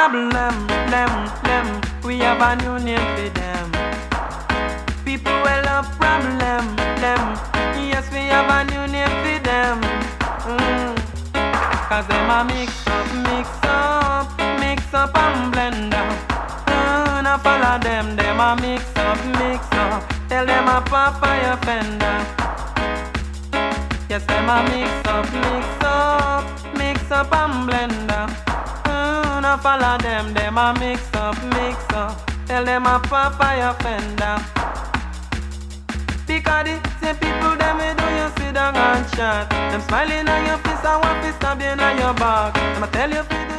problem, them. We have a new name for them. People will have problem, them. Yes, we have a new name for them. Cause them a mix up and blend up. Now follow them a mix up. Tell them a pop fire fender. Yes, them a mix up and blend up. Now follow them a mix up. Tell them a pop fire fender. Because the same people them we do you sit down and chat. Them smiling on your face and one fist stab you in your back. Them a tell you